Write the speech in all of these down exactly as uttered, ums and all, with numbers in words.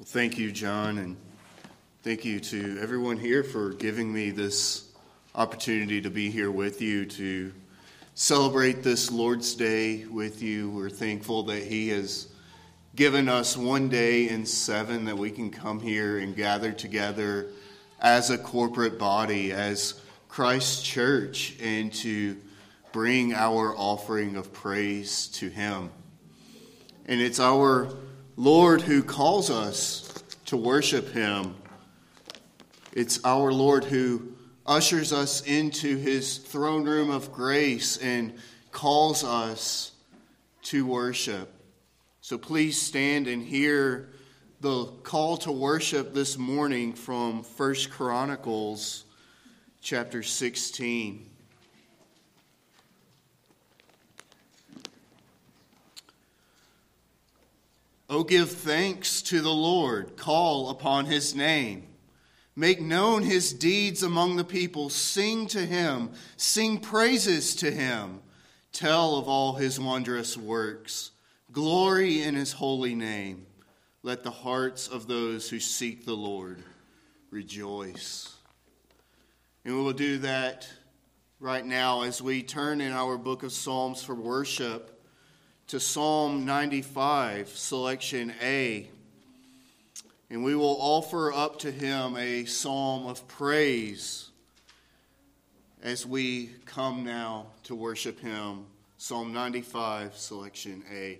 Well, thank you, John, and thank you to everyone here for giving me this opportunity to be here with you to celebrate this Lord's Day with you. We're thankful that He has given us one day in seven that we can come here and gather together as a corporate body, as Christ's church, and to bring our offering of praise to Him. And it's our Lord who calls us to worship Him. It's our Lord who ushers us into His throne room of grace and calls us to worship. So please stand and hear the call to worship this morning from First Chronicles chapter sixteen. O give thanks to the Lord, call upon His name. Make known His deeds among the people. Sing to Him, sing praises to Him. Tell of all His wondrous works. Glory in His holy name. Let the hearts of those who seek the Lord rejoice. And we will do that right now as we turn in our book of Psalms for worship to Psalm ninety-five, selection A. And we will offer up to Him a psalm of praise as we come now to worship Him. Psalm ninety-five, selection A.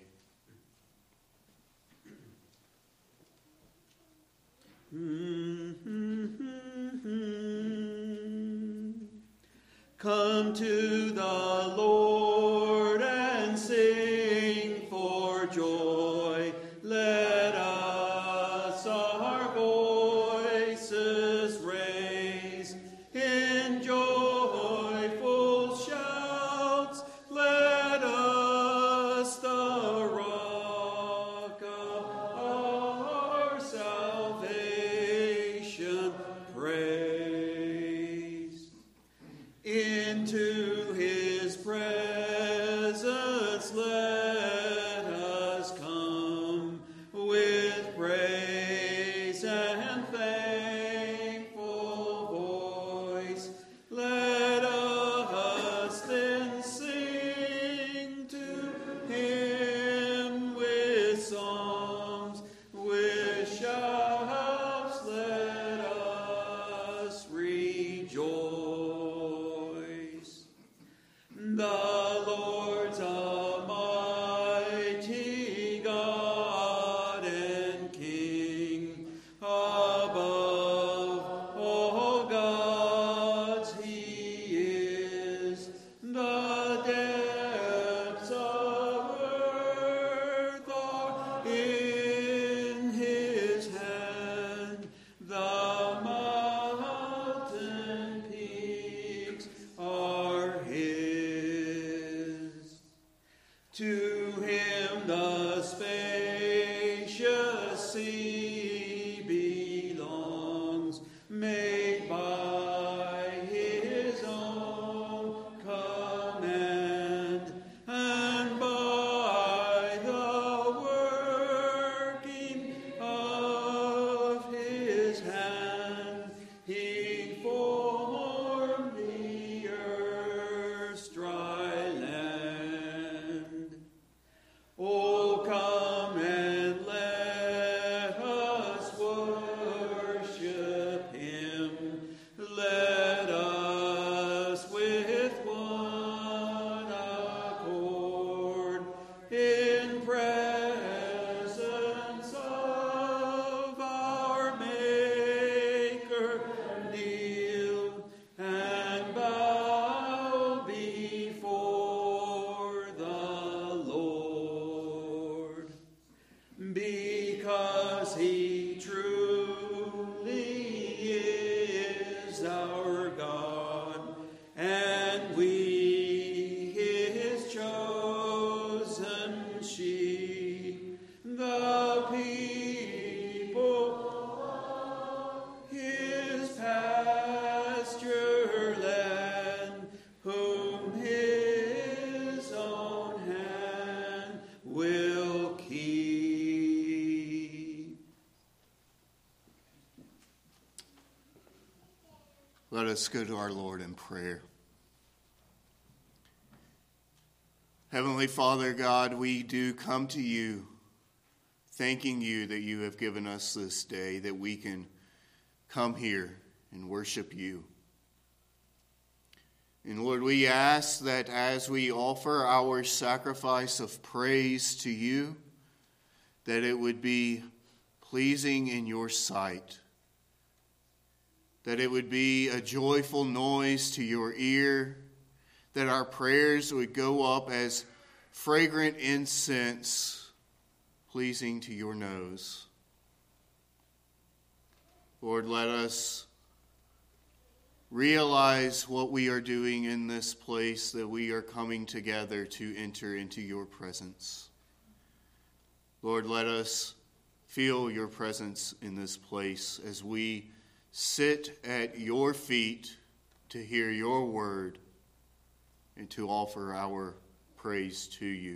Come to the Lord and sing for joy. Let us our voices raise in joyful shouts. Let us the rock of our salvation praise. Into His presence let us come with praise and thankful voice. Let us then sing to Him with psalms, with shouts. Let us rejoice. The Lord's a mighty God and King. Above all gods He is. The depths of earth are in His hand. The mountain peaks are His. To Him the spacious sea belongs, made by His own command, and by the working of His hand He formed the earth's dry land. Oh, come and let us worship Him. Let us with one accord in presence of our Maker kneel and bow before the Lord, because He truly is our God, and we His chosen sheep, the people, His pasture land, whom His own hand will keep. us go to our Lord in prayer. Heavenly Father God, we do come to you, thanking you that you have given us this day, that we can come here and worship you. And Lord, we ask that as we offer our sacrifice of praise to you, that it would be pleasing in your sight, that it would be a joyful noise to your ear, that our prayers would go up as fragrant incense, pleasing to your nose. Lord, let us realize what we are doing in this place, that we are coming together to enter into your presence. Lord, let us feel your presence in this place as we sit at your feet to hear your word and to offer our praise to you.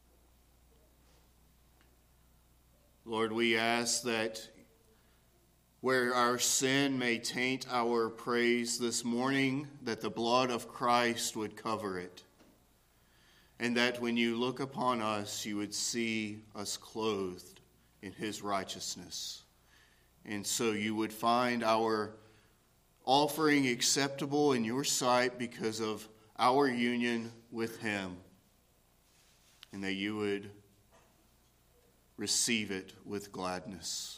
Lord, we ask that where our sin may taint our praise this morning, that the blood of Christ would cover it, and that when you look upon us, you would see us clothed in his righteousness. And so you would find our offering acceptable in your sight because of our union with him, and that you would receive it with gladness.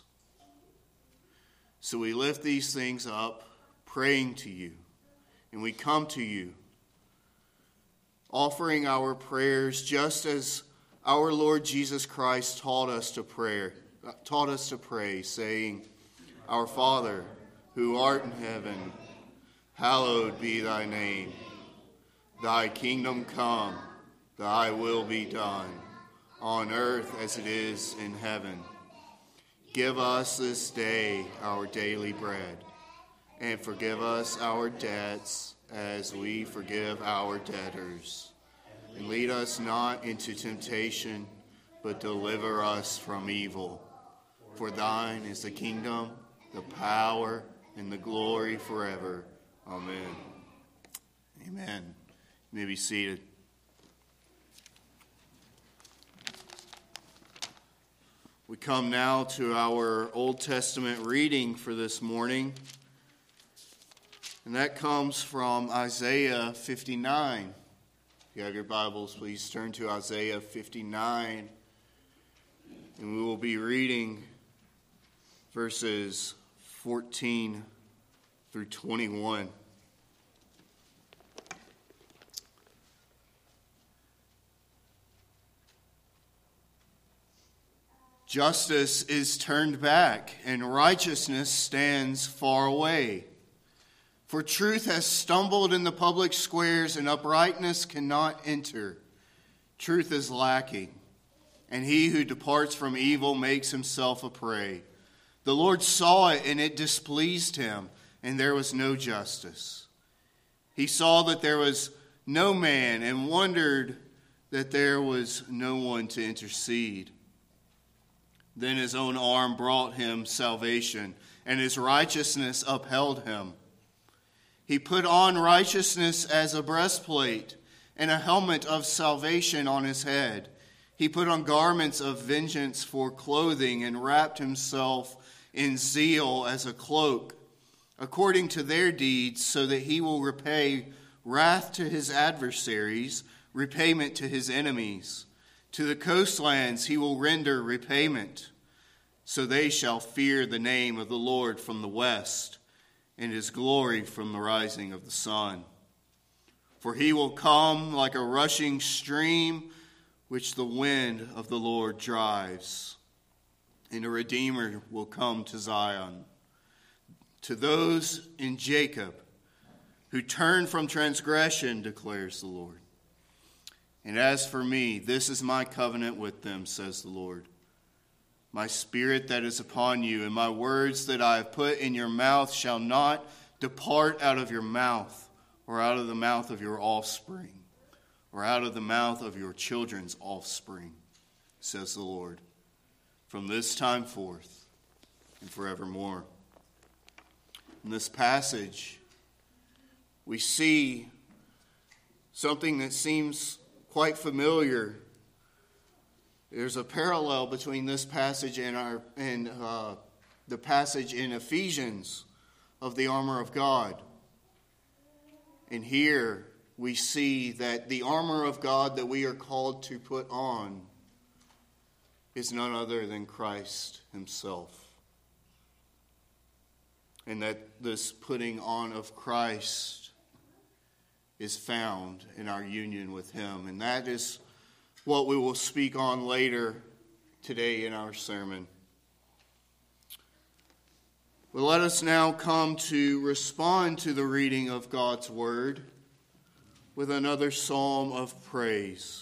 So we lift these things up, praying to you, and we come to you, offering our prayers just as our Lord Jesus Christ taught us to pray, taught us to pray, saying, Our Father, who art in heaven, hallowed be thy name. Thy kingdom come, thy will be done, on earth as it is in heaven. Give us this day our daily bread, and forgive us our debts as we forgive our debtors. And lead us not into temptation, but deliver us from evil. For thine is the kingdom, the power, and the glory forever. Amen. Amen. You may be seated. We come now to our Old Testament reading for this morning, and that comes from Isaiah fifty-nine. If you have your Bibles, please turn to Isaiah fifty-nine, and we will be reading verses fourteen through twenty-one. Justice is turned back, and righteousness stands far away. For truth has stumbled in the public squares, and uprightness cannot enter. Truth is lacking, and he who departs from evil makes himself a prey. The Lord saw it, and it displeased him, and there was no justice. He saw that there was no man, and wondered that there was no one to intercede. Then his own arm brought him salvation, and his righteousness upheld him. He put on righteousness as a breastplate, and a helmet of salvation on his head. He put on garments of vengeance for clothing, and wrapped himself in zeal as a cloak, according to their deeds, so that he will repay wrath to his adversaries, repayment to his enemies. To the coastlands he will render repayment, so they shall fear the name of the Lord from the west, and his glory from the rising of the sun. For he will come like a rushing stream, which the wind of the Lord drives. And a Redeemer will come to Zion, to those in Jacob who turn from transgression, declares the Lord. And as for me, this is my covenant with them, says the Lord. My spirit that is upon you, and my words that I have put in your mouth shall not depart out of your mouth, or out of the mouth of your offspring, or out of the mouth of your children's offspring, says the Lord, from this time forth and forevermore. In this passage, we see something that seems quite familiar. There's a parallel between this passage and our and uh, the passage in Ephesians of the armor of God. And here we see that the armor of God that we are called to put on is none other than Christ himself. And that this putting on of Christ is found in our union with him. And that is what we will speak on later today in our sermon. But let us now come to respond to the reading of God's word with another psalm of praise.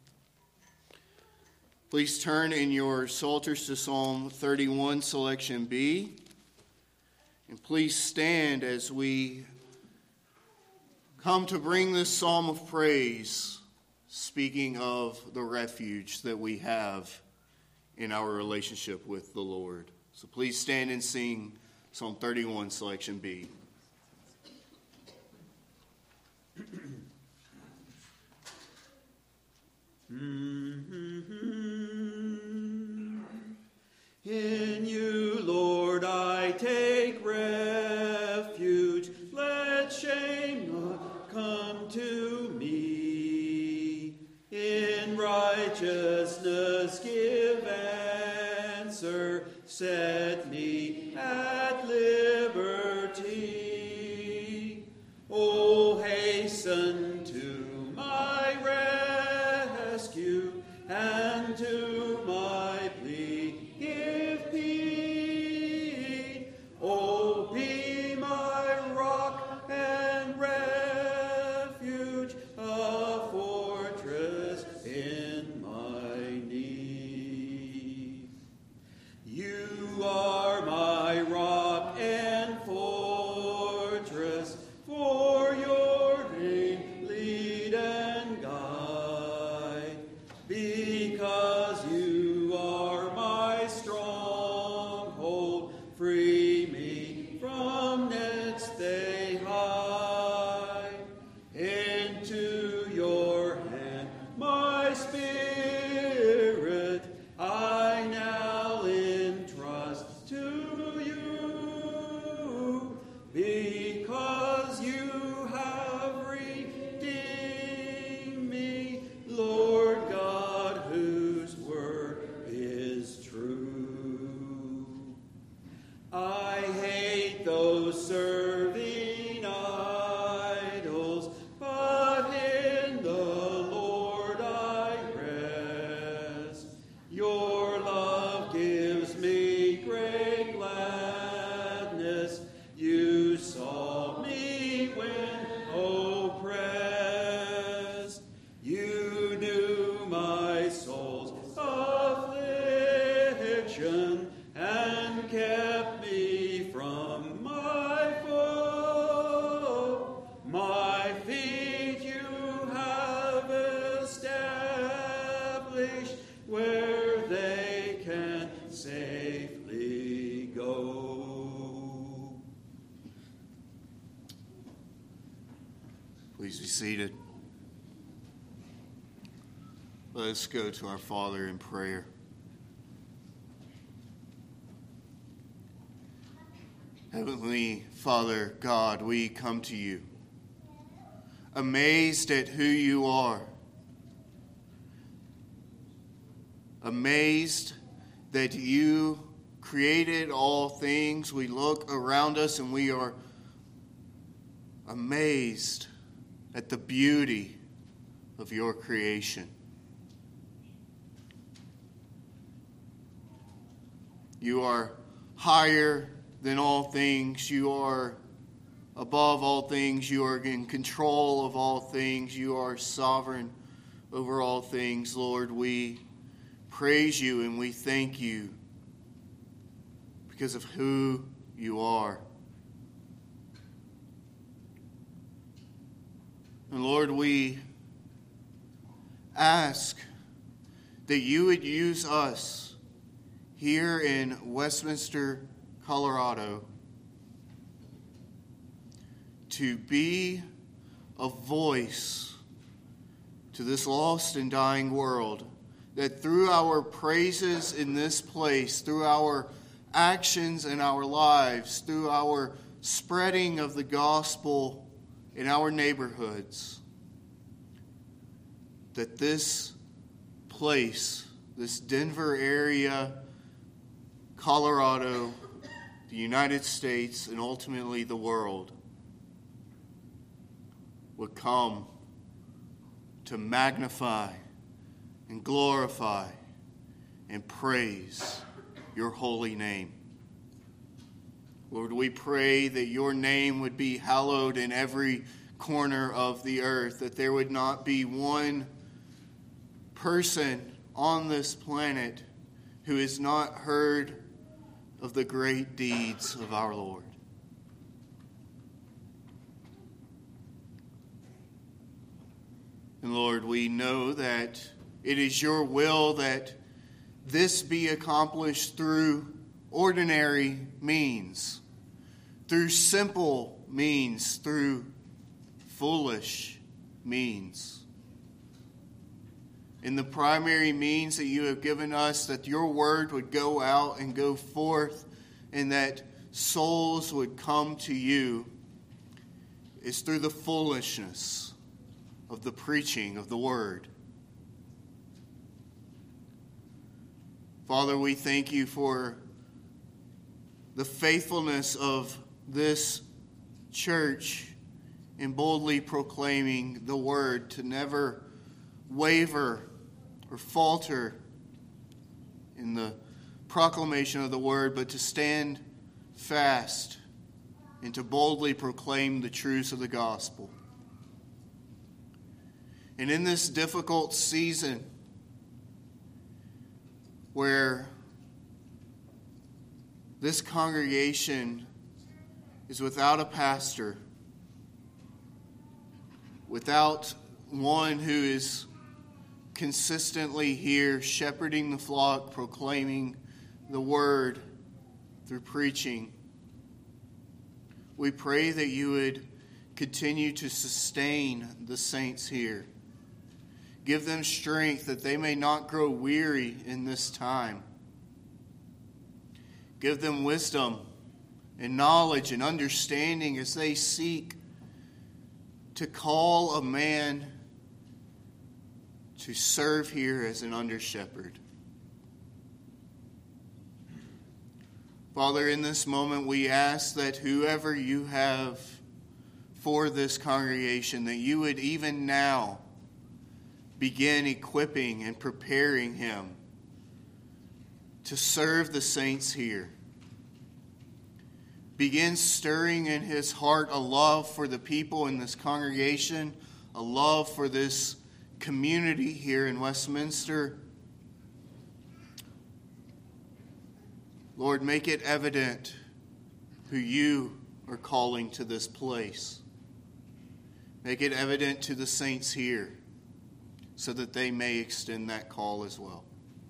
Please turn in your psalters to Psalm thirty-one, selection B. And please stand as we come to bring this psalm of praise, speaking of the refuge that we have in our relationship with the Lord. So please stand and sing Psalm thirty-one, selection B. In you, Lord, I take refuge. Let shame not come to me. In righteousness give answer. Set me at liberty. Oh, hasten to my rescue and to my plea give heed. Oh, be my rock and refuge, a fortress in my need. You are my rock and fortress, for your name lead and guide. Because you are my stronghold, free me from nets they hide. Into your hand my spirit I now entrust to you, because you have redeemed me, Lord God, whose word is true. I hate those serving idols, but in the Lord I rest. Your love gives me great gladness. You saw me when oppressed. You knew my soul's affliction and kept me from my foe. My feet you have established where they can safely go. Please be seated. Let us go to our Father in prayer. Heavenly Father God, we come to you, amazed at who you are, amazed that you created all things. We look around us and we are amazed at the beauty of your creation. You are higher than all things. You are above all things. You are in control of all things. You are sovereign over all things. Lord, we praise you and we thank you because of who you are. And Lord, we ask that you would use us here in Westminster, Colorado, to be a voice to this lost and dying world, that through our praises in this place, through our actions in our lives, through our spreading of the gospel in our neighborhoods, that this place, this Denver area, Colorado, the United States, and ultimately the world, would come to magnify and glorify and praise your holy name. Lord, we pray that your name would be hallowed in every corner of the earth, that there would not be one person on this planet who has not heard of the great deeds of our Lord. And Lord, we know that it is your will that this be accomplished through ordinary means, through simple means, through foolish means. In the primary means that you have given us, that your word would go out and go forth, and that souls would come to you, is through the foolishness of the preaching of the word. Father, we thank you for the faithfulness of this church in boldly proclaiming the word, to never waver or falter in the proclamation of the word, but to stand fast and to boldly proclaim the truths of the gospel. And in this difficult season where this congregation is without a pastor, without one who is consistently here shepherding the flock, proclaiming the word through preaching, we pray that you would continue to sustain the saints here. Give them strength that they may not grow weary in this time. Give them wisdom and knowledge and understanding as they seek to call a man to serve here as an under-shepherd. Father, in this moment we ask that whoever you have for this congregation, that you would even now begin equipping and preparing him to serve the saints here. Begin stirring in his heart a love for the people in this congregation, a love for this community here in Westminster. Lord, make it evident who you are calling to this place. Make it evident to the saints here, so that they may extend that call as well.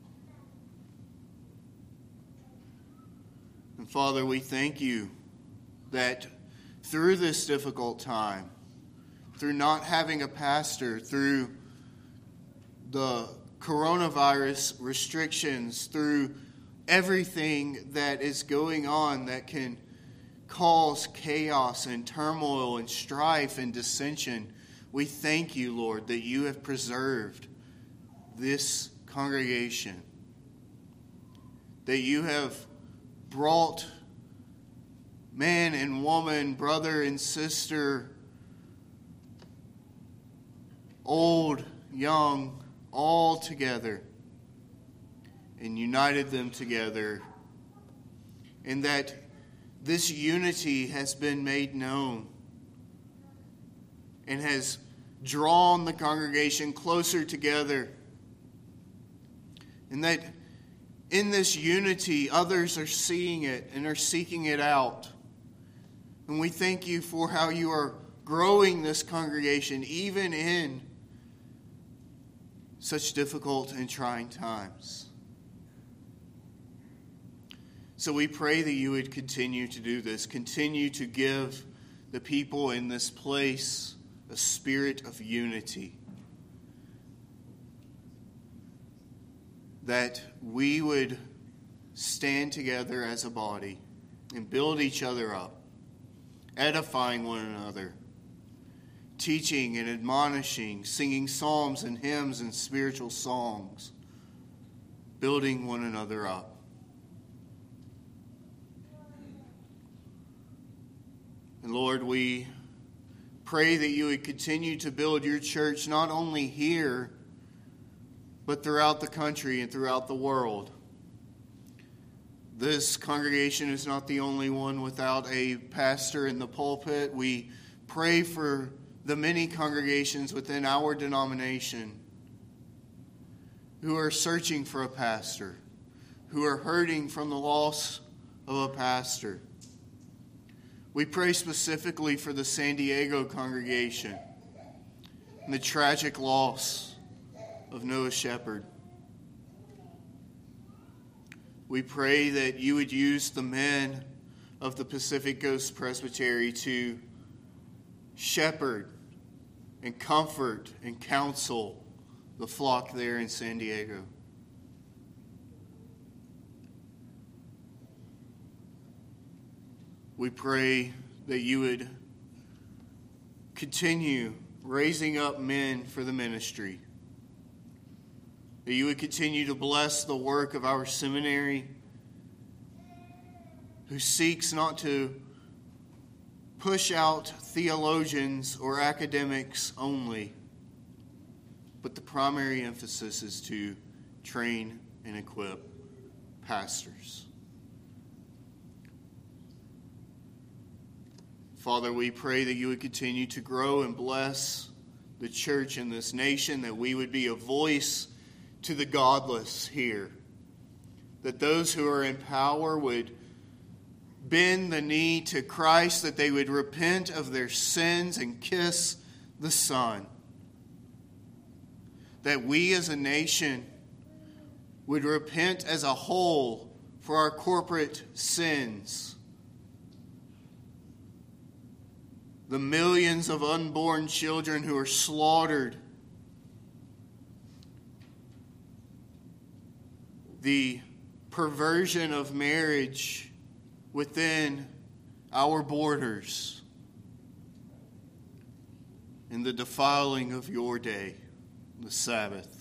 And Father, we thank you that through this difficult time, through not having a pastor, through the coronavirus restrictions, through everything that is going on that can cause chaos and turmoil and strife and dissension, we thank you, Lord, that you have preserved this congregation, that you have brought man and woman, brother and sister, old, young, all together, and united them together, and that this unity has been made known and has drawn the congregation closer together. And that in this unity, others are seeing it and are seeking it out. And we thank you for how you are growing this congregation even in such difficult and trying times. So we pray that you would continue to do this, continue to give the people in this place a spirit of unity. That we would stand together as a body and build each other up, edifying one another, teaching and admonishing, singing psalms and hymns and spiritual songs, building one another up. And Lord, we pray that you would continue to build your church not only here, but throughout the country and throughout the world. This congregation is not the only one without a pastor in the pulpit. We pray for the many congregations within our denomination who are searching for a pastor, who are hurting from the loss of a pastor. We pray specifically for the San Diego congregation and the tragic loss of Noah Shepherd. We pray that you would use the men of the Pacific Coast Presbytery to shepherd and comfort and counsel the flock there in San Diego. We pray that you would continue raising up men for the ministry. That you would continue to bless the work of our seminary, who seeks not to push out theologians or academics only, but the primary emphasis is to train and equip pastors. Father, we pray that you would continue to grow and bless the church in this nation, that we would be a voice to the godless here, that those who are in power would bend the knee to Christ, that they would repent of their sins and kiss the Son, that we as a nation would repent as a whole for our corporate sins, the millions of unborn children who are slaughtered, the perversion of marriage within our borders, and the defiling of your day, the Sabbath.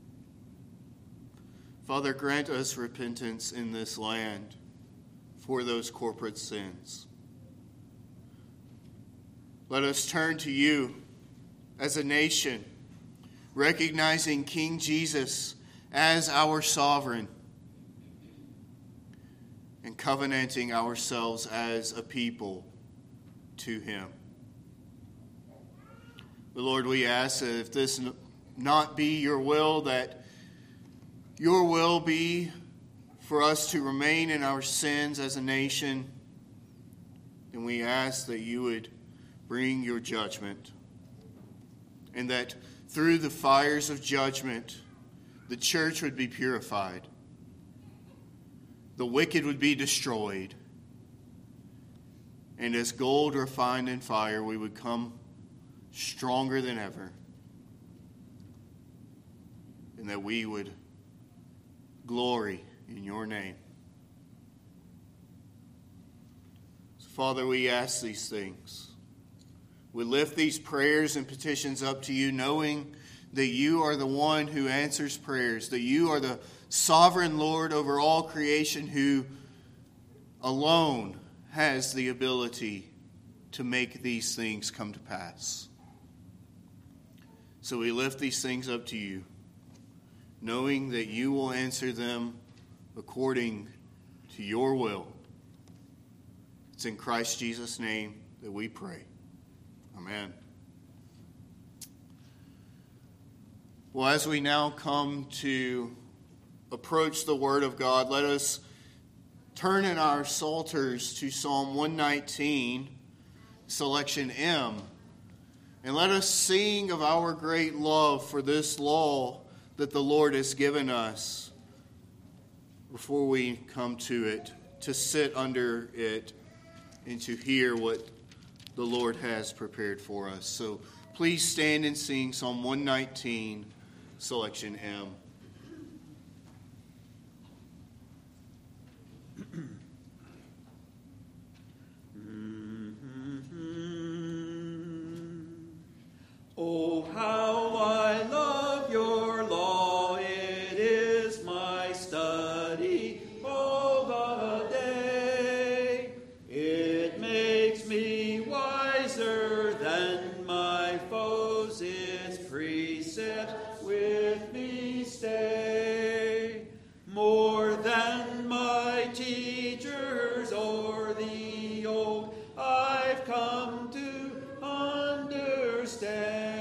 Father, grant us repentance in this land for those corporate sins. Let us turn to you as a nation, recognizing King Jesus as our sovereign and covenanting ourselves as a people to him. But Lord, we ask that if this not be your will, that your will be for us to remain in our sins as a nation, and we ask that you would bring your judgment, and that through the fires of judgment, the church would be purified, the wicked would be destroyed, and as gold refined in fire, we would come stronger than ever, and that we would glory in your name. So, Father, we ask these things. We lift these prayers and petitions up to you, knowing that you are the one who answers prayers, that you are the sovereign Lord over all creation, who alone has the ability to make these things come to pass. So we lift these things up to you, knowing that you will answer them according to your will. It's in Christ Jesus' name that we pray. Amen. Well, as we now come to approach the Word of God, let us turn in our psalters to Psalm one nineteen, selection M, and let us sing of our great love for this law that the Lord has given us before we come to it, to sit under it and to hear what the Lord has prepared for us. So please stand and sing Psalm one nineteen, selection M. Oh, how I love your law, it is my study all the day. It makes me wiser than my foes, its precepts with me stay. More than my teachers or the old, I've come to understand.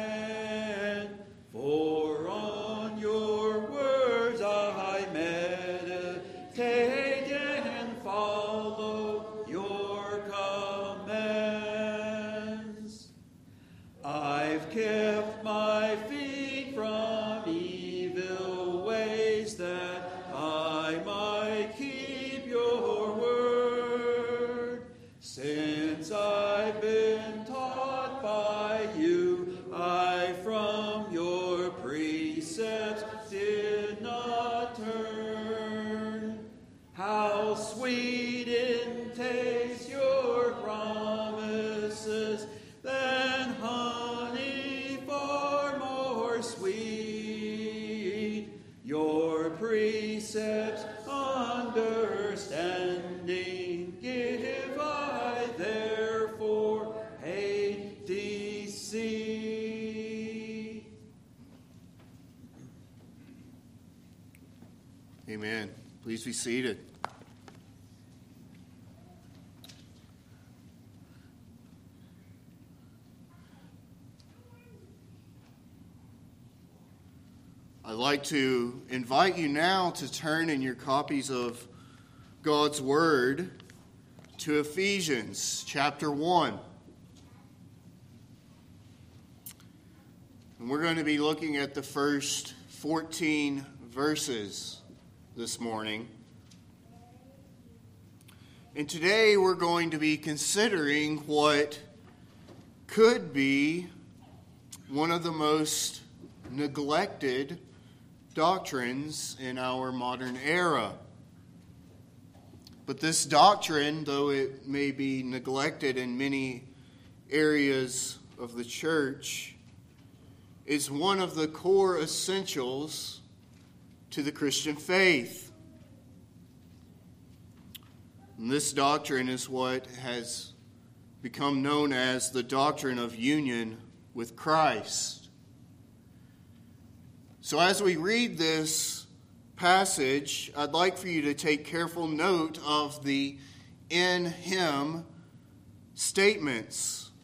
For on your words I meditate and follow your commands. I've kept my feet from evil ways that I might keep your word. Since I've been taught by you, I from your precepts did not turn. How sweet in taste your promises, than honey far more sweet. Your precepts understanding give, I therefore hate deceit. Amen. Please be seated. I'd like to invite you now to turn in your copies of God's Word to Ephesians chapter one. And we're going to be looking at the first fourteen verses this morning. And today we're going to be considering what could be one of the most neglected doctrines in our modern era. But this doctrine, though it may be neglected in many areas of the church, is one of the core essentials to the Christian faith. And this doctrine is what has become known as the doctrine of union with Christ. So as we read this passage, I'd like for you to take careful note of the "in him" statements.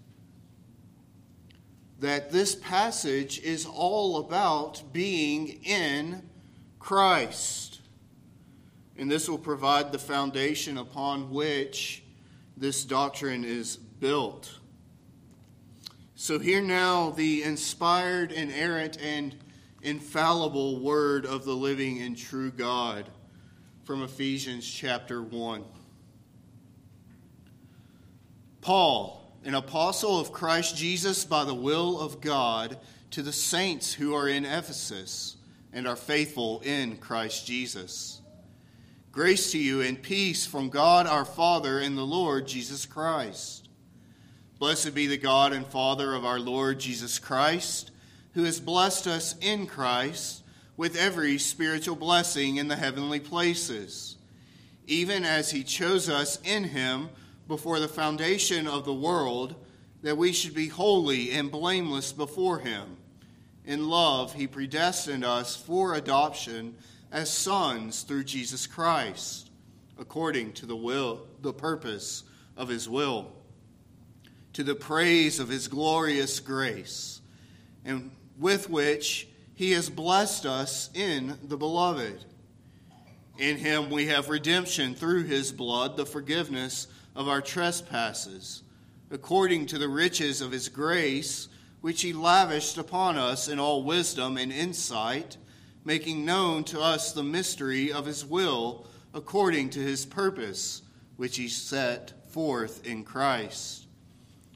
That this passage is all about being in Christ. And this will provide the foundation upon which this doctrine is built. So hear now the inspired, inerrant, and infallible word of the living and true God from Ephesians chapter one. Paul, an apostle of Christ Jesus by the will of God, to the saints who are in Ephesus and are faithful in Christ Jesus. Grace to you and peace from God our Father and the Lord Jesus Christ. Blessed be the God and Father of our Lord Jesus Christ, who has blessed us in Christ with every spiritual blessing in the heavenly places, even as he chose us in him before the foundation of the world, that we should be holy and blameless before him. In love, he predestined us for adoption as sons through Jesus Christ, according to the will, the purpose of his will, to the praise of his glorious grace, and with which he has blessed us in the beloved. In him we have redemption through his blood, the forgiveness of our trespasses, according to the riches of his grace, which he lavished upon us in all wisdom and insight, making known to us the mystery of his will, according to his purpose, which he set forth in Christ,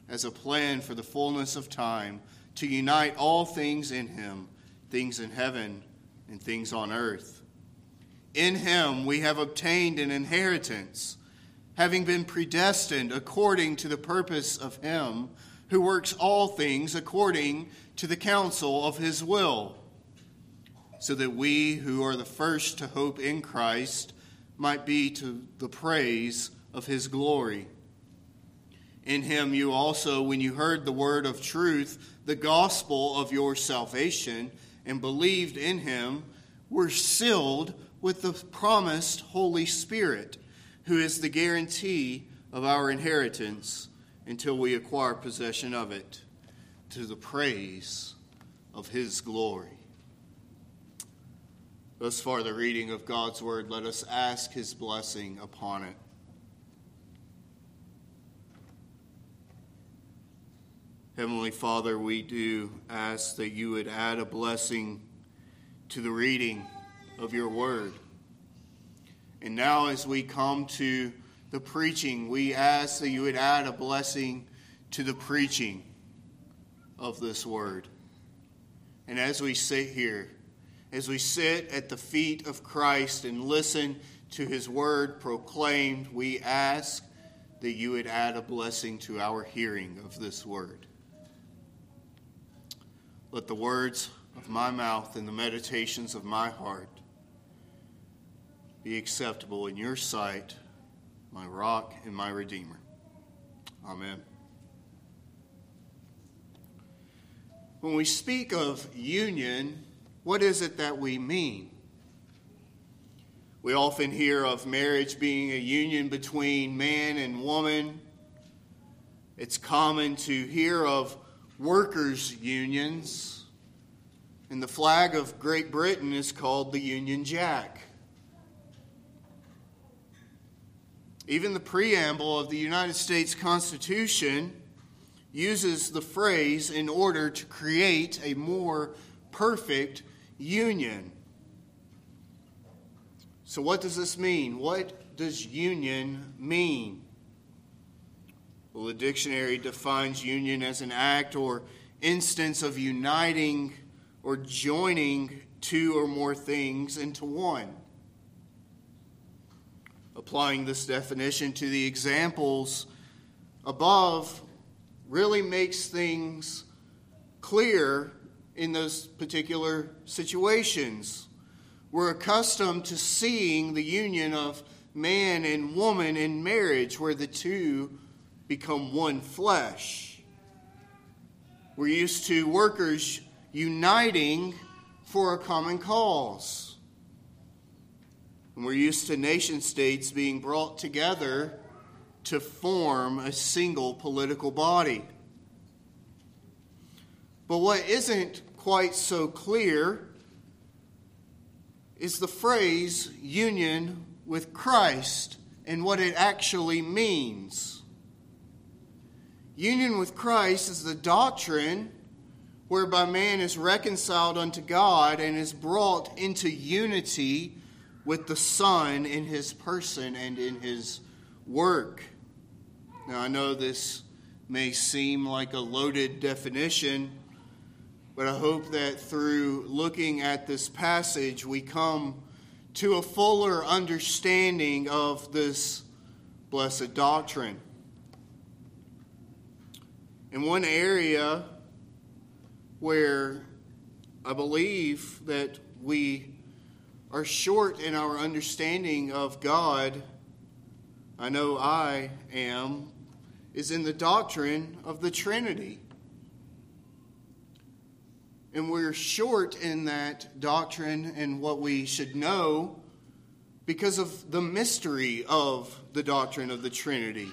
as a plan for the fullness of time to unite all things in him, things in heaven and things on earth. In him we have obtained an inheritance, having been predestined according to the purpose of him who works all things according to the counsel of his will, so that we who are the first to hope in Christ might be to the praise of his glory. In him you also, when you heard the word of truth, the gospel of your salvation, and believed in him, were sealed with the promised Holy Spirit, who is the guarantee of our inheritance until we acquire possession of it, to the praise of his glory. Thus far, the reading of God's word. Let us ask his blessing upon it. Heavenly Father, we do ask that you would add a blessing to the reading of your word. And now as we come to the preaching, we ask that you would add a blessing to the preaching of this word. And as we sit here, as we sit at the feet of Christ and listen to his word proclaimed, we ask that you would add a blessing to our hearing of this word. Let the words of my mouth and the meditations of my heart be acceptable in your sight, my rock and my redeemer. Amen. When we speak of union, what is it that we mean? We often hear of marriage being a union between man and woman. It's common to hear of workers' unions, and the flag of Great Britain is called the Union Jack. Even the preamble of the United States Constitution uses the phrase in order to create a more perfect union. So what does this mean? What does union mean? Well, the dictionary defines union as an act or instance of uniting or joining two or more things into one. Applying this definition to the examples above really makes things clear in those particular situations. We're accustomed to seeing the union of man and woman in marriage where the two become one flesh. We're used to workers uniting for a common cause. And we're used to nation states being brought together to form a single political body. But what isn't quite so clear is the phrase union with Christ and what it actually means. Union with Christ is the doctrine whereby man is reconciled unto God and is brought into unity with the Son in his person and in his work. Now, I know this may seem like a loaded definition, but I hope that through looking at this passage, we come to a fuller understanding of this blessed doctrine. In one area where I believe that we are short in our understanding of God, I know I am, is in the doctrine of the Trinity. And we're short in that doctrine and what we should know because of the mystery of the doctrine of the Trinity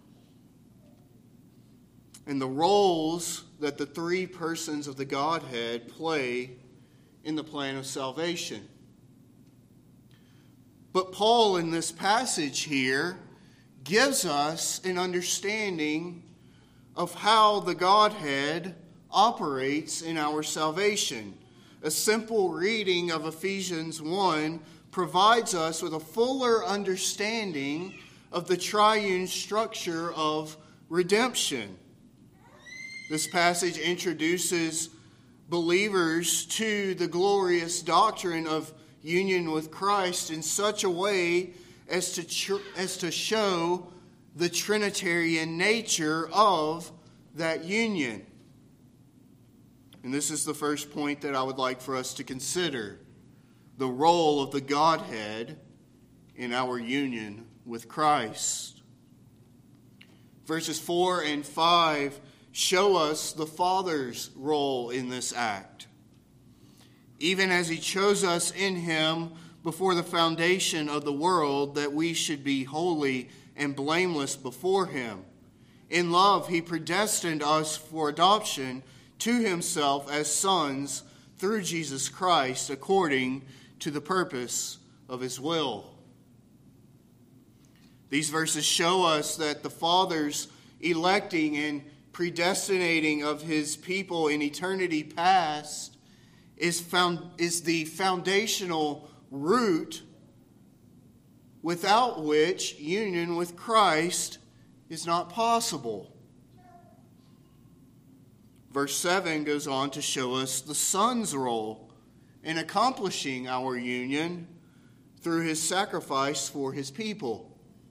and the roles that the three persons of the Godhead play in the plan of salvation. But Paul, in this passage here, gives us an understanding of how the Godhead operates in our salvation. A simple reading of Ephesians one provides us with a fuller understanding of the triune structure of redemption. This passage introduces believers to the glorious doctrine of union with Christ in such a way as to tr- as to show the Trinitarian nature of that union. And this is the first point that I would like for us to consider: the role of the Godhead in our union with Christ. Verses four and five show us the Father's role in this act. Even as He chose us in Him before the foundation of the world, that we should be holy and blameless before Him. In love, He predestined us for adoption to Himself as sons through Jesus Christ, according to the purpose of His will. These verses show us that the Father's electing and predestinating of His people in eternity past is found is the foundational root without which union with Christ is not possible. Verse seven goes on to show us the Son's role in accomplishing our union through His sacrifice for His people.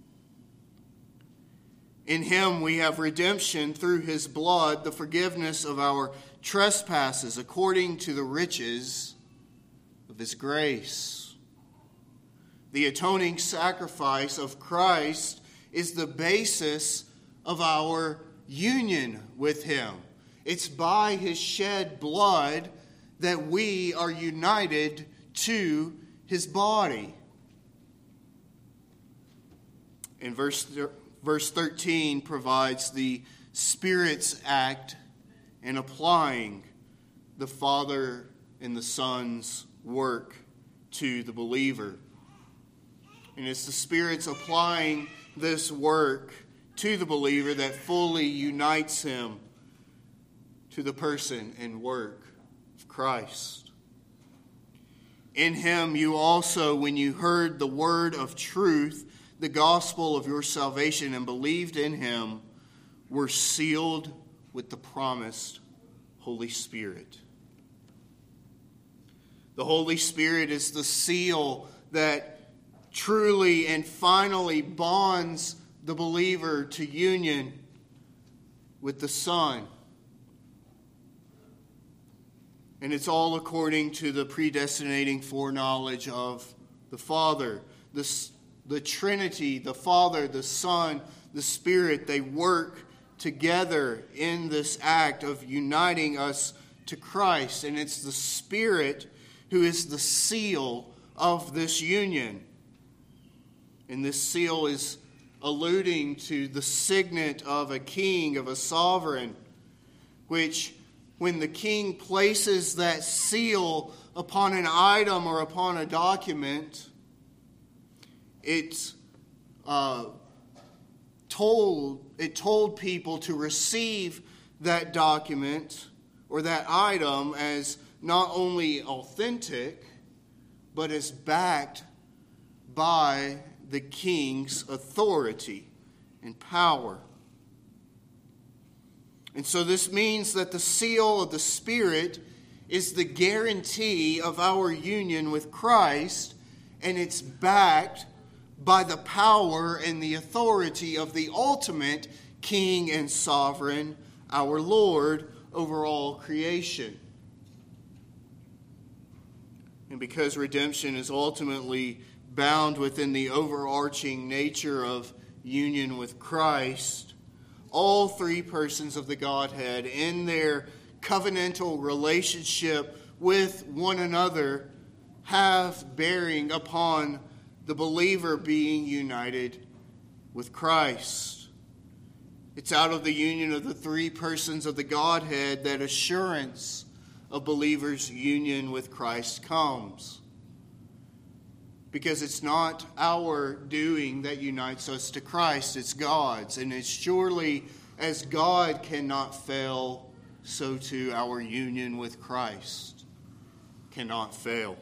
In Him we have redemption through His blood, the forgiveness of our trespasses, according to the riches of His grace. The atoning sacrifice of Christ is the basis of our union with Him. It's by His shed blood that we are united to His body. In verse Verse thirteen provides the Spirit's act in applying the Father and the Son's work to the believer. And it's the Spirit's applying this work to the believer that fully unites him to the person and work of Christ. In Him you also, when you heard the word of truth, the gospel of your salvation, and believed in Him, were sealed with the promised Holy Spirit. The Holy Spirit is the seal that truly and finally bonds the believer to union with the Son. And it's all according to the predestinating foreknowledge of the Father. The The Trinity, the Father, the Son, the Spirit, they work together in this act of uniting us to Christ. And it's the Spirit who is the seal of this union. And this seal is alluding to the signet of a king, of a sovereign, which when the king places that seal upon an item or upon a document, It uh, told it told people to receive that document or that item as not only authentic, but as backed by the king's authority and power. And so this means that the seal of the Spirit is the guarantee of our union with Christ, and it's backed by the power and the authority of the ultimate King and Sovereign, our Lord, over all creation. And because redemption is ultimately bound within the overarching nature of union with Christ, all three persons of the Godhead, in their covenantal relationship with one another, have bearing upon the believer being united with Christ. It's out of the union of the three persons of the Godhead that assurance of believers' union with Christ comes. Because it's not our doing that unites us to Christ, it's God's. And it's surely as God cannot fail, so too our union with Christ cannot fail.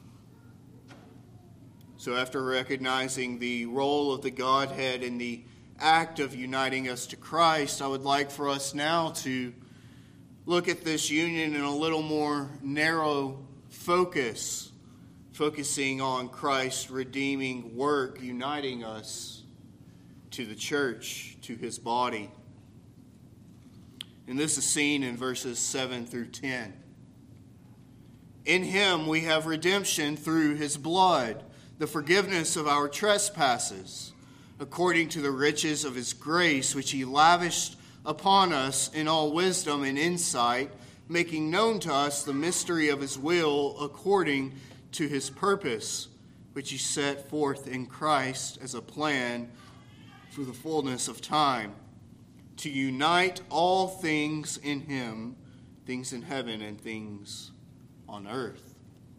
So after recognizing the role of the Godhead in the act of uniting us to Christ, I would like for us now to look at this union in a little more narrow focus, focusing on Christ's redeeming work, uniting us to the church, to his body. And this is seen in verses seven through ten. In him we have redemption through his blood, the forgiveness of our trespasses, according to the riches of his grace, which he lavished upon us in all wisdom and insight, making known to us the mystery of his will according to his purpose, which he set forth in Christ as a plan for the fullness of time, to unite all things in him, things in heaven and things on earth.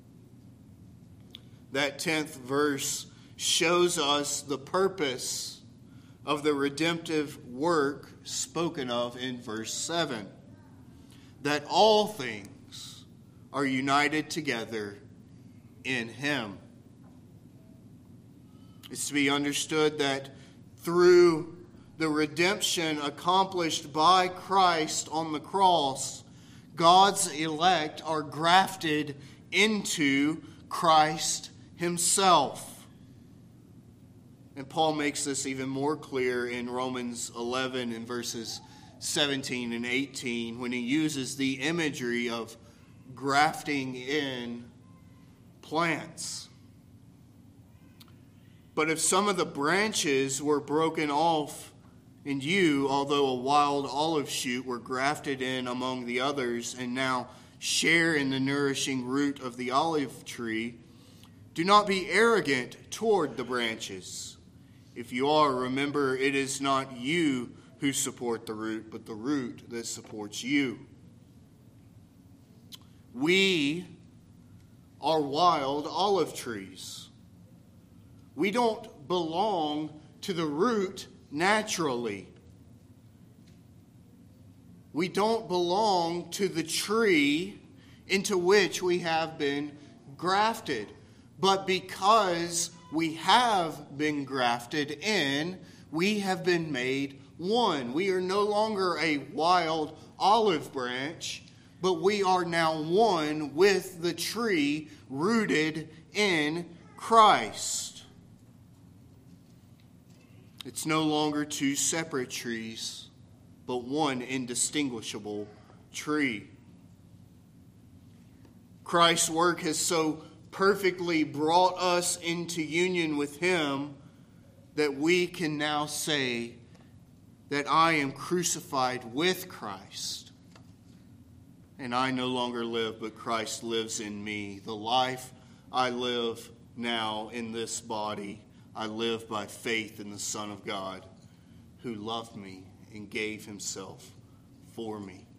That tenth verse shows us the purpose of the redemptive work spoken of in verse seven. That all things are united together in him. It's to be understood that through the redemption accomplished by Christ on the cross, God's elect are grafted into Christ himself. And Paul makes this even more clear in Romans eleven in verses seventeen and eighteen when he uses the imagery of grafting in plants. But if some of the branches were broken off, and you, although a wild olive shoot, were grafted in among the others, and now share in the nourishing root of the olive tree, do not be arrogant toward the branches. If you are, remember, it is not you who support the root, but the root that supports you. We are wild olive trees. We don't belong to the root naturally. We don't belong to the tree into which we have been grafted. But because we have been grafted in, we have been made one. We are no longer a wild olive branch, but we are now one with the tree rooted in Christ. It's no longer two separate trees, but one indistinguishable tree. Christ's work has so perfectly brought us into union with him that we can now say that I am crucified with Christ, and I no longer live, but Christ lives in me. The life I live now in this body, I live by faith in the Son of God, who loved me and gave himself for me.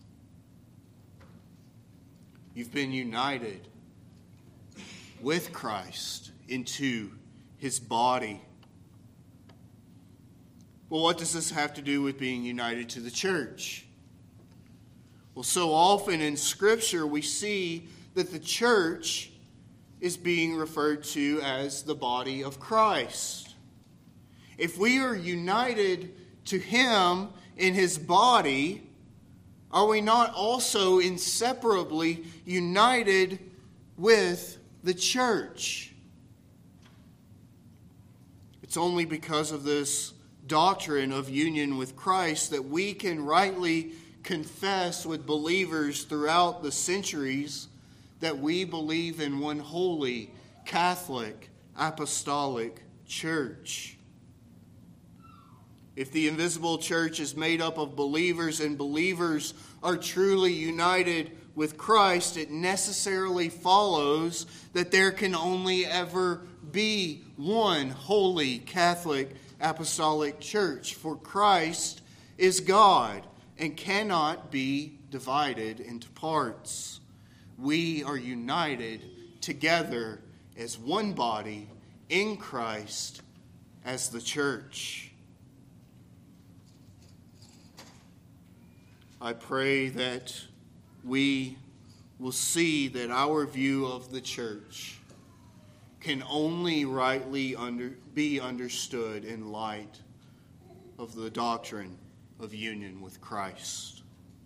You've been united with Christ into his body. Well, what does this have to do with being united to the church? Well, so often in Scripture we see that the church is being referred to as the body of Christ. If we are united to him in his body, are we not also inseparably united with the church? It's only because of this doctrine of union with Christ that we can rightly confess with believers throughout the centuries that we believe in one holy, Catholic, apostolic church. If the invisible church is made up of believers and believers are truly united with Christ, it necessarily follows that there can only ever be one holy, Catholic, apostolic church. For Christ is God and cannot be divided into parts. We are united together as one body in Christ as the church. I pray that we will see that our view of the church can only rightly under, be understood in light of the doctrine of union with Christ.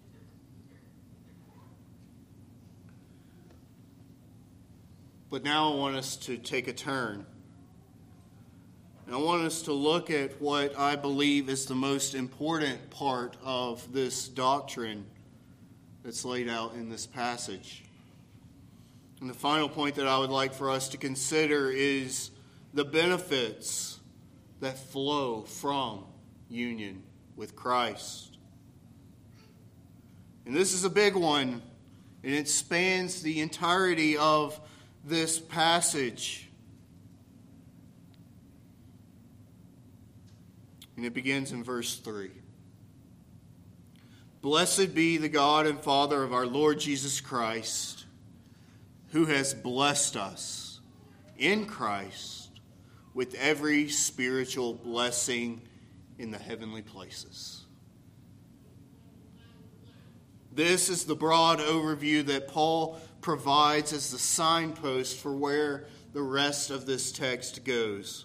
But now I want us to take a turn. And I want us to look at what I believe is the most important part of this doctrine that's laid out in this passage. And the final point that I would like for us to consider is the benefits that flow from union with Christ. And this is a big one, and it spans the entirety of this passage. And it begins in verse three. Blessed be the God and Father of our Lord Jesus Christ, who has blessed us in Christ with every spiritual blessing in the heavenly places. This is the broad overview that Paul provides as the signpost for where the rest of this text goes.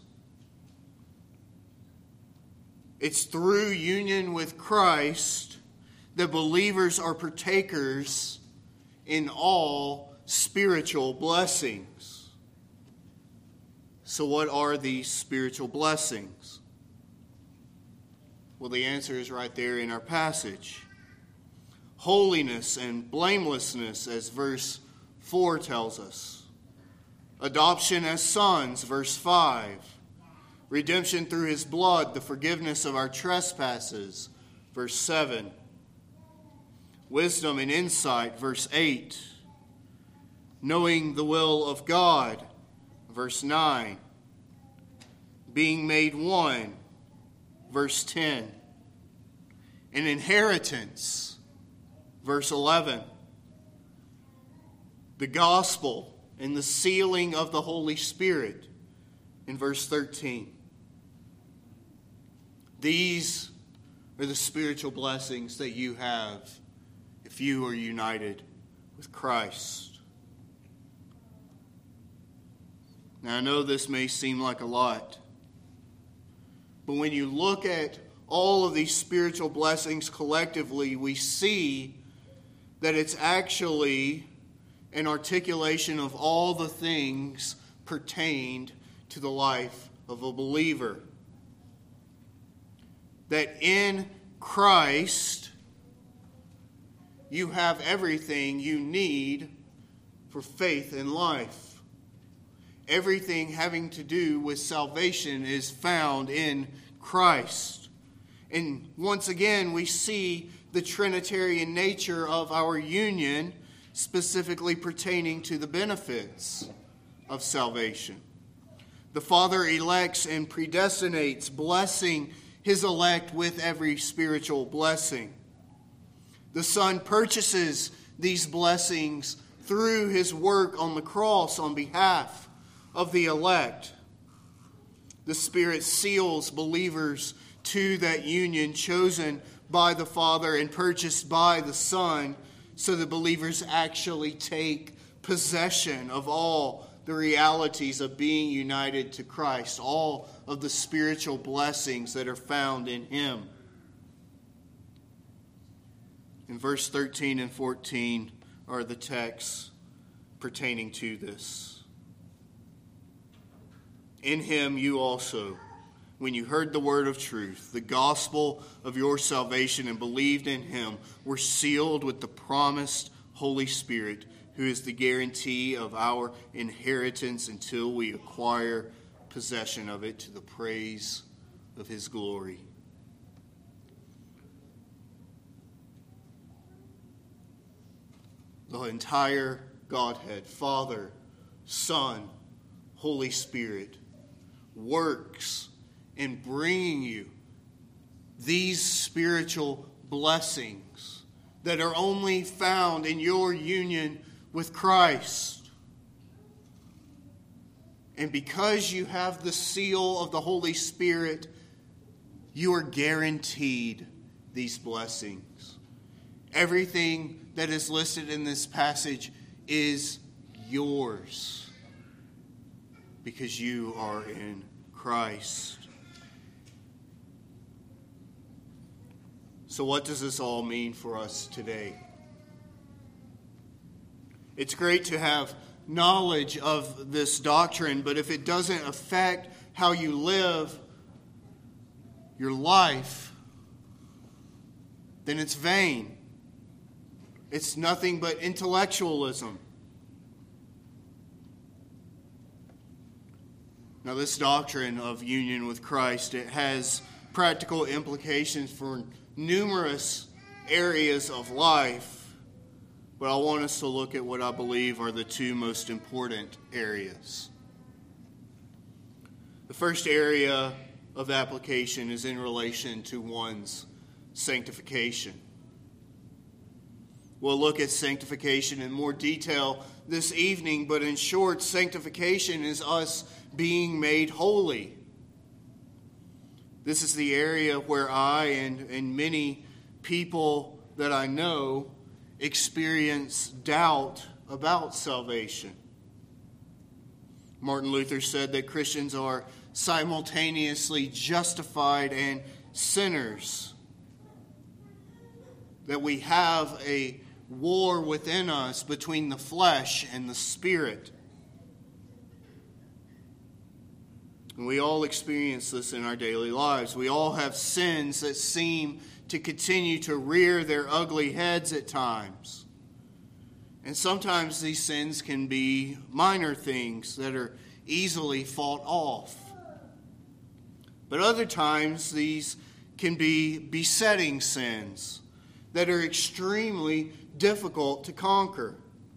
It's through union with Christ that believers are partakers in all spiritual blessings. So what are these spiritual blessings? Well, the answer is right there in our passage. Holiness and blamelessness, as verse four tells us. Adoption as sons, verse five. Redemption through his blood, the forgiveness of our trespasses, verse seven. Wisdom and insight, verse eight. Knowing the will of God, verse nine. Being made one, verse ten. An inheritance, verse eleven. The gospel and the sealing of the Holy Spirit, in verse thirteen. These are the spiritual blessings that you have if you are united with Christ. Now, I know this may seem like a lot, but when you look at all of these spiritual blessings collectively, we see that it's actually an articulation of all the things pertained to the life of a believer. That in Christ, you have everything you need for faith and life. Everything having to do with salvation is found in Christ. And once again, we see the Trinitarian nature of our union, specifically pertaining to the benefits of salvation. The Father elects and predestinates, blessing his elect with every spiritual blessing. The Son purchases these blessings through his work on the cross on behalf of the elect. The Spirit seals believers to that union chosen by the Father and purchased by the Son, so that believers actually take possession of all the realities of being united to Christ, all of the spiritual blessings that are found in him. In verse thirteen and fourteen are the texts pertaining to this. In him you also, when you heard the word of truth, the gospel of your salvation, and believed in him, were sealed with the promised Holy Spirit, who is the guarantee of our inheritance until we acquire possession of it to the praise of his glory. The entire Godhead, Father, Son, Holy Spirit, works in bringing you these spiritual blessings that are only found in your union with Christ. And because you have the seal of the Holy Spirit, you are guaranteed these blessings. Everything that is listed in this passage is yours because you are in Christ. So what does this all mean for us today? It's great to have knowledge of this doctrine, but if it doesn't affect how you live your life, then it's vain. It's nothing but intellectualism. Now, this doctrine of union with Christ, it has practical implications for numerous areas of life, but I want us to look at what I believe are the two most important areas. The first area of application is in relation to one's sanctification. We'll look at sanctification in more detail this evening, but in short, sanctification is us being made holy. This is the area where I and, and many people that I know experience doubt about salvation. Martin Luther said that Christians are simultaneously justified and sinners. That we have a war within us between the flesh and the spirit. And we all experience this in our daily lives. We all have sins that seem to continue to rear their ugly heads at times. And sometimes these sins can be minor things that are easily fought off. But other times these can be besetting sins that are extremely difficult to conquer.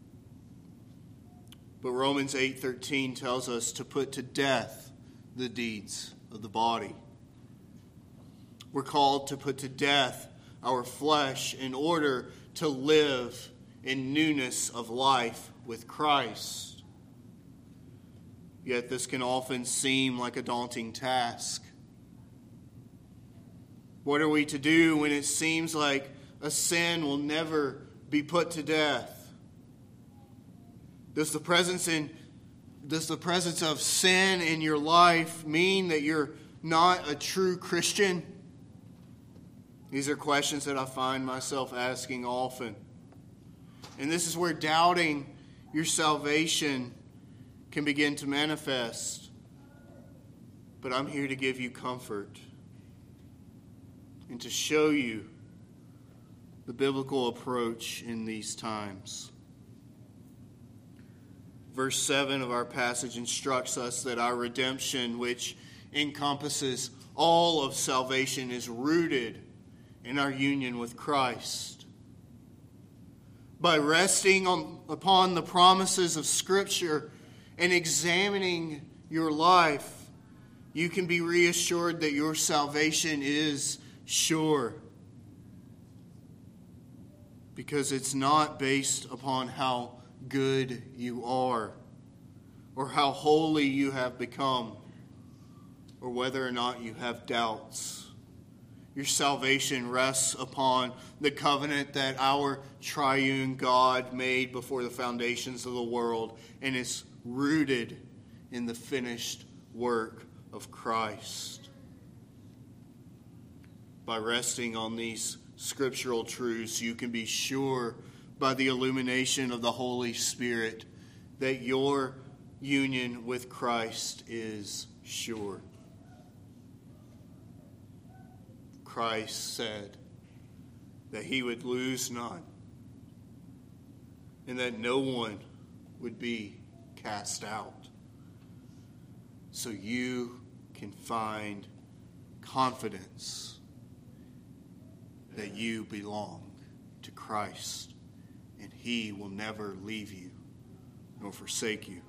But Romans eight thirteen tells us to put to death the deeds of the body. We're called to put to death our flesh in order to live in newness of life with Christ. Yet this can often seem like a daunting task. What are we to do when it seems like a sin will never be put to death? Does the presence in Does the presence of sin in your life mean that you're not a true Christian? These are questions that I find myself asking often. And this is where doubting your salvation can begin to manifest. But I'm here to give you comfort and to show you the biblical approach in these times. Verse seven of our passage instructs us that our redemption, which encompasses all of salvation, is rooted in our union with Christ. By resting on, upon the promises of Scripture and examining your life, you can be reassured that your salvation is sure. Because it's not based upon how good you are, or how holy you have become, or whether or not you have doubts. Your salvation rests upon the covenant that our triune God made before the foundations of the world, and is rooted in the finished work of Christ. By resting on these scriptural truths, you can be sure by the illumination of the Holy Spirit that your union with Christ is sure. Christ said that he would lose none and that no one would be cast out. So you can find confidence that you belong to Christ, and he will never leave you nor forsake you.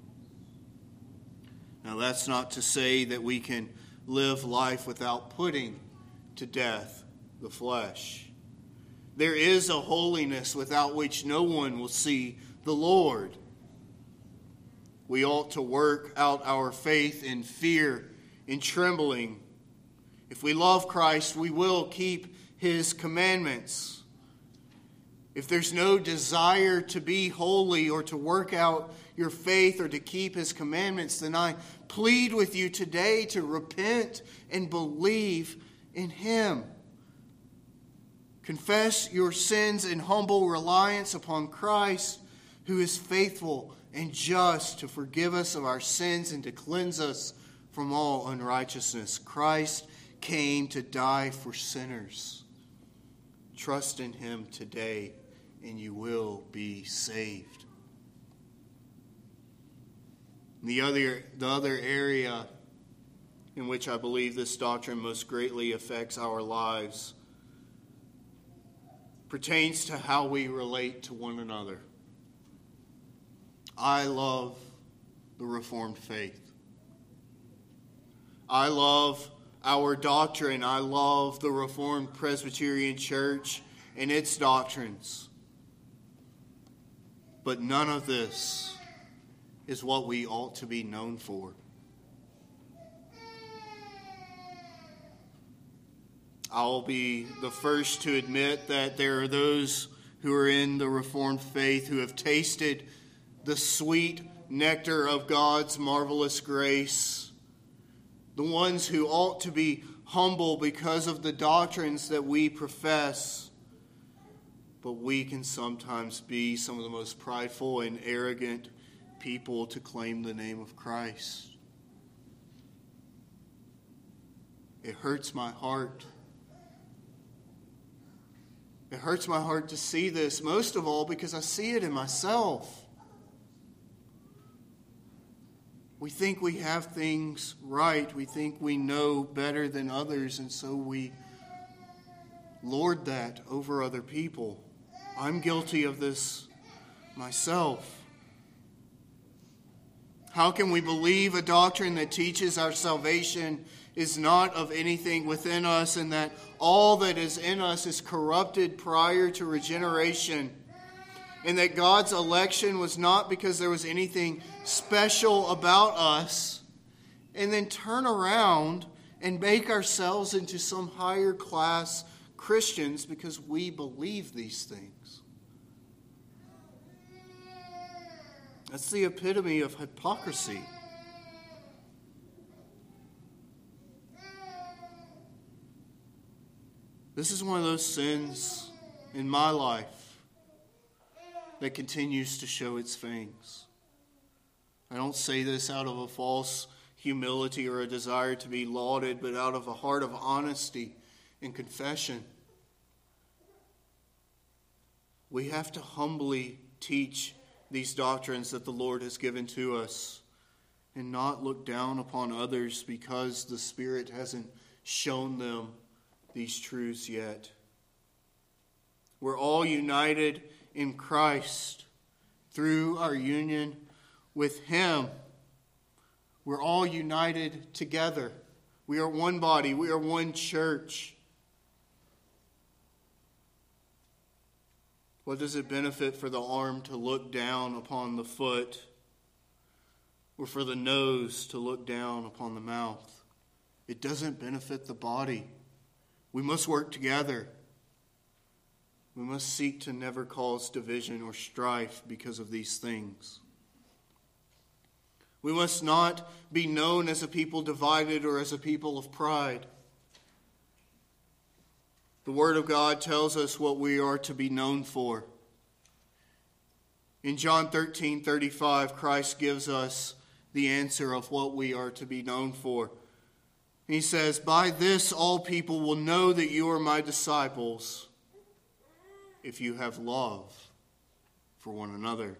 Now, that's not to say that we can live life without putting to death the flesh. There is a holiness without which no one will see the Lord. We ought to work out our faith in fear, in trembling. If we love Christ, we will keep his commandments. If there's no desire to be holy or to work out your faith or to keep his commandments, then I plead with you today to repent and believe in him. Confess your sins in humble reliance upon Christ, who is faithful and just to forgive us of our sins and to cleanse us from all unrighteousness. Christ came to die for sinners. Trust in him today, and you will be saved. The other, the other area in which I believe this doctrine most greatly affects our lives pertains to how we relate to one another. I love the Reformed faith. I love our doctrine. I love the Reformed Presbyterian Church and its doctrines. But none of this is what we ought to be known for. I'll be the first to admit that there are those who are in the Reformed faith who have tasted the sweet nectar of God's marvelous grace. The ones who ought to be humble because of the doctrines that we profess. But we can sometimes be some of the most prideful and arrogant people to claim the name of Christ. It hurts my heart. It hurts my heart to see this, most of all because I see it in myself. We think we have things right. We think we know better than others, and so we lord that over other people. I'm guilty of this myself. How can we believe a doctrine that teaches our salvation is not of anything within us and that all that is in us is corrupted prior to regeneration, and that God's election was not because there was anything special about us, and then turn around and make ourselves into some higher class Christians because we believe these things? That's the epitome of hypocrisy. This is one of those sins in my life that continues to show its fangs. I don't say this out of a false humility or a desire to be lauded, but out of a heart of honesty and confession. We have to humbly teach these doctrines that the Lord has given to us and not look down upon others because the Spirit hasn't shown them these truths yet. We're all united in Christ through our union with Him. We're all united together. We are one body. We are one church. What does it benefit for the arm to look down upon the foot, or for the nose to look down upon the mouth? It doesn't benefit the body. We must work together. We must seek to never cause division or strife because of these things. We must not be known as a people divided or as a people of pride. The Word of God tells us what we are to be known for. In John thirteen thirty-five, Christ gives us the answer of what we are to be known for. He says, "By this all people will know that you are my disciples, if you have love for one another."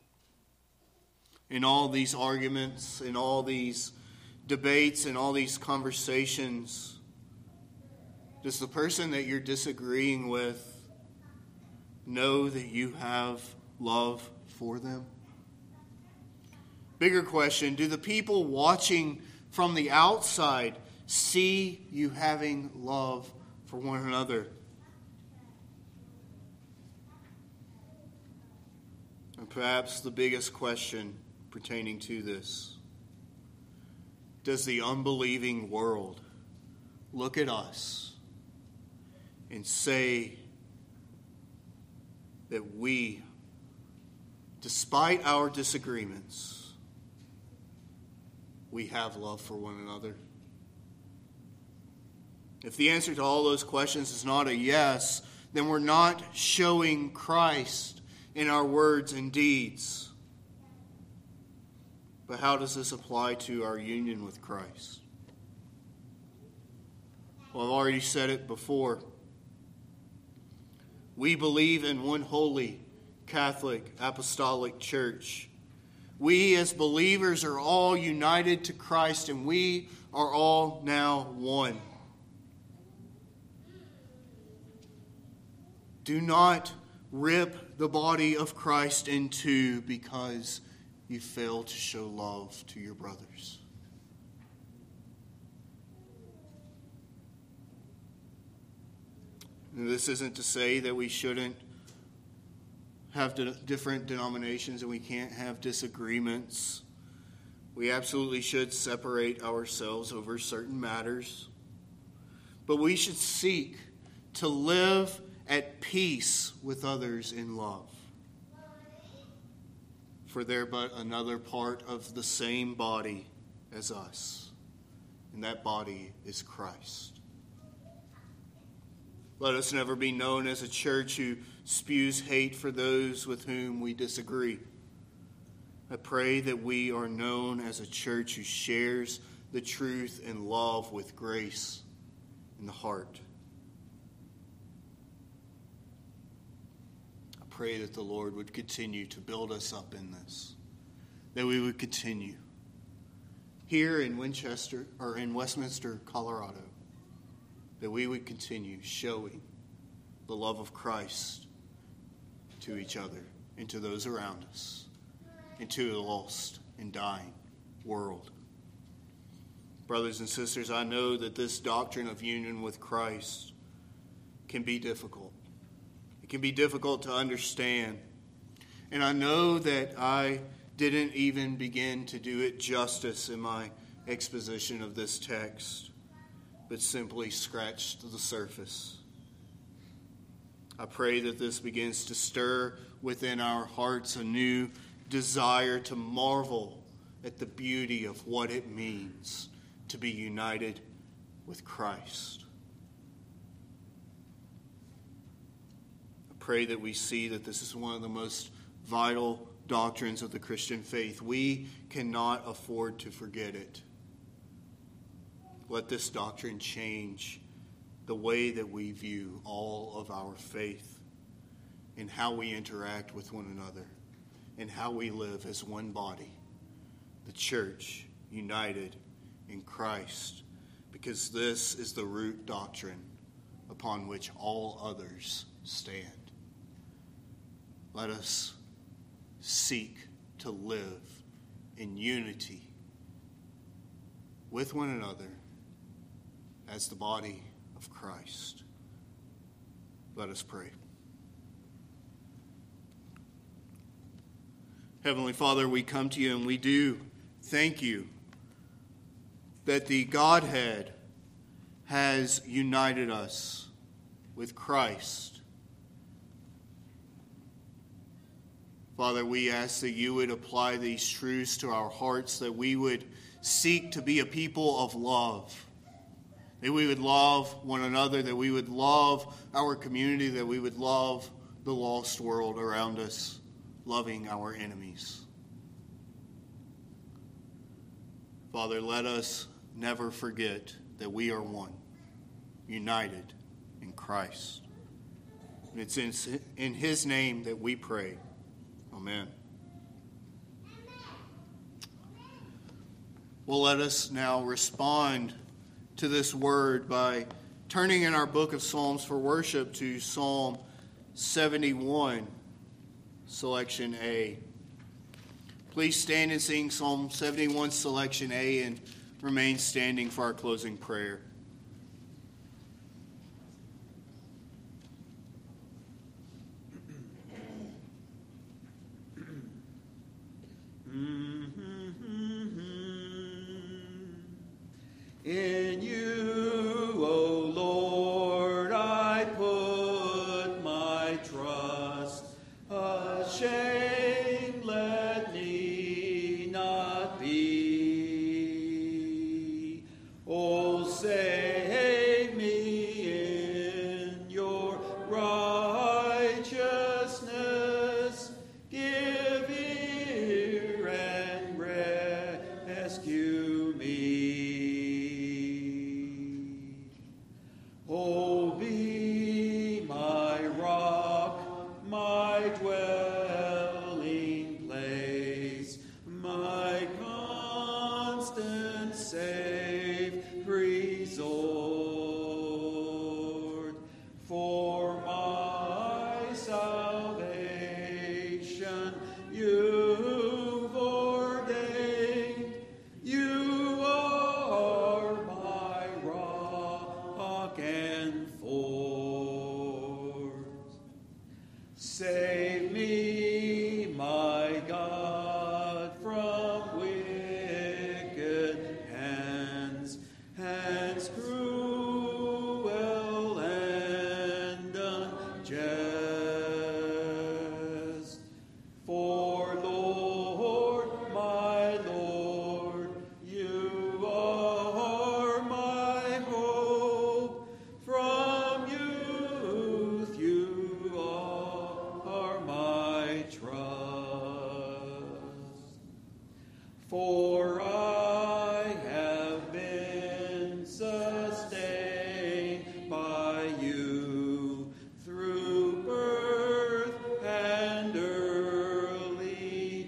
In all these arguments, in all these debates, in all these conversations, does the person that you're disagreeing with know that you have love for them? Bigger question, do the people watching from the outside see you having love for one another? And perhaps the biggest question pertaining to this, does the unbelieving world look at us and say that we, despite our disagreements, we have love for one another? If the answer to all those questions is not a yes, then we're not showing Christ in our words and deeds. But how does this apply to our union with Christ? Well, I've already said it before. We believe in one holy, Catholic, apostolic church. We as believers are all united to Christ, and we are all now one. Do not rip the body of Christ in two because you fail to show love to your brothers. And this isn't to say that we shouldn't have de- different denominations and we can't have disagreements. We absolutely should separate ourselves over certain matters. But we should seek to live at peace with others in love. For they're but another part of the same body as us. And that body is Christ. Let us never be known as a church who spews hate for those with whom we disagree. I pray that we are known as a church who shares the truth and love with grace in the heart. I pray that the Lord would continue to build us up in this, that we would continue here in Winchester or in Westminster, Colorado, that we would continue showing the love of Christ to each other and to those around us and to the lost and dying world. Brothers and sisters, I know that this doctrine of union with Christ can be difficult. It can be difficult to understand. And I know that I didn't even begin to do it justice in my exposition of this text, but simply scratched the surface. I pray that this begins to stir within our hearts a new desire to marvel at the beauty of what it means to be united with Christ. I pray that we see that this is one of the most vital doctrines of the Christian faith. We cannot afford to forget it. Let this doctrine change the way that we view all of our faith and how we interact with one another and how we live as one body, the church united in Christ, because this is the root doctrine upon which all others stand. Let us seek to live in unity with one another as the body of Christ. Let us pray. Heavenly Father, we come to you and we do thank you that the Godhead has united us with Christ. Father, we ask that you would apply these truths to our hearts, that we would seek to be a people of love, that we would love one another, that we would love our community, that we would love the lost world around us, loving our enemies. Father, let us never forget that we are one, united in Christ. And it's in, in his name that we pray. Amen. Well, let us now respond to this word by turning in our book of Psalms for worship to Psalm seventy-one, selection A. Please stand and sing Psalm seventy-one, selection A, and remain standing for our closing prayer. In you, O Lord, I put my trust. Ashamed, let me not be. Oh, save me in your right. safe resort. For my salvation you've ordained. You are my rock and force. Save me, my God, from wicked hands, hands cruel and unjust. For Lord, my Lord, you are my hope. From youth you are my trust. For I have been sustained by you through birth and early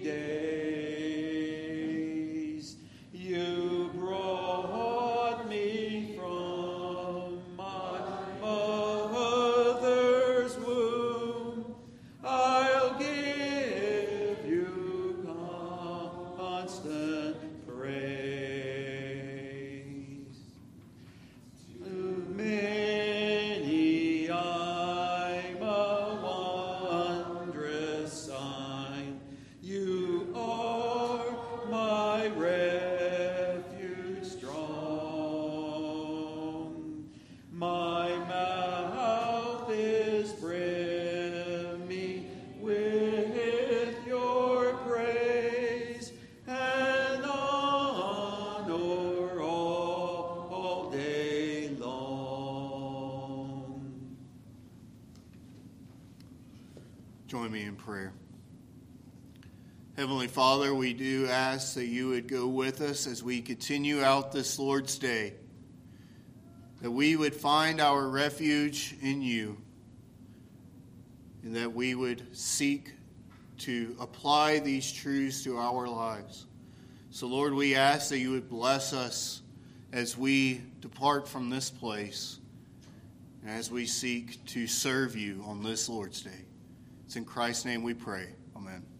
days. You brought me from my mother's womb. I'll give you constant praise. To many I'm a wondrous sign. You are my refuge strong. My mouth is brimming with your praise and honor all, all day long. Join me in prayer. Heavenly Father, we do ask that you would go with us as we continue out this Lord's Day, that we would find our refuge in you, and that we would seek to apply these truths to our lives. So, Lord, we ask that you would bless us as we depart from this place and as we seek to serve you on this Lord's Day. It's in Christ's name we pray. Amen.